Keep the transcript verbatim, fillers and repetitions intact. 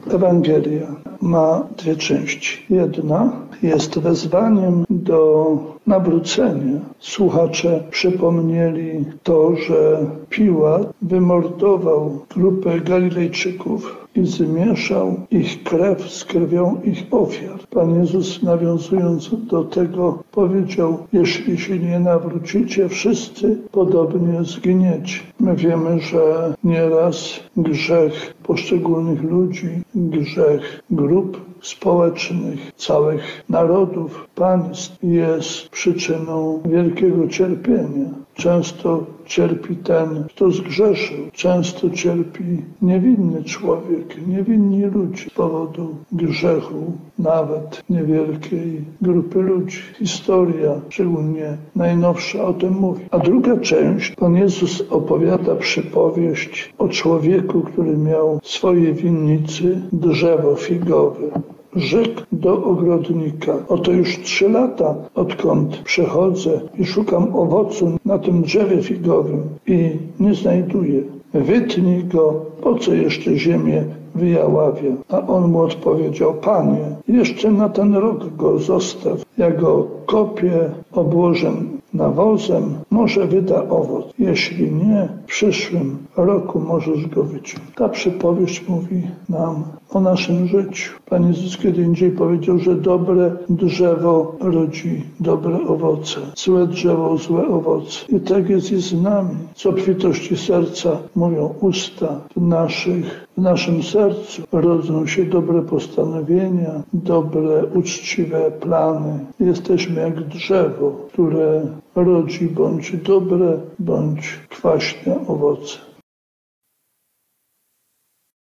Ewangelia ma dwie części. Jedna jest wezwaniem do nawrócenia. Słuchacze przypomnieli to, że Piłat wymordował grupę Galilejczyków i zmieszał ich krew z krwią ich ofiar. Pan Jezus, nawiązując do tego, powiedział: jeśli się nie nawrócicie, wszyscy podobnie zginiecie. My wiemy, że nieraz grzech poszczególnych ludzi, grzech grup społecznych, całych narodów, państw jest przyczyną wielkiego cierpienia. Często cierpi ten, kto zgrzeszył. Często cierpi niewinny człowiek, niewinni ludzie z powodu grzechu, nawet niewielkiej grupy ludzi. Historia, szczególnie najnowsza, o tym mówi. A druga część, Pan Jezus opowiada przypowieść o człowieku, który miał w swojej winnicy drzewo figowe. Rzekł do ogrodnika: oto już trzy lata, odkąd przechodzę i szukam owocu na tym drzewie figowym i nie znajduję. Wytnij go, po co jeszcze ziemię wyjaławia? A on mu odpowiedział: Panie, jeszcze na ten rok go zostaw. Ja go kopię, obłożę nawozem, może wyda owoc. Jeśli nie, w przyszłym roku możesz go wyciąć. Ta przypowieść mówi nam o naszym życiu. Pan Jezus kiedy indziej powiedział, że dobre drzewo rodzi dobre owoce, złe drzewo złe owoce. I tak jest i z nami. Z obfitości serca mówią usta. W, naszych, w naszym sercu rodzą się dobre postanowienia, dobre, uczciwe plany. Jesteśmy jak drzewo, które rodzi bądź dobre, bądź kwaśne owoce.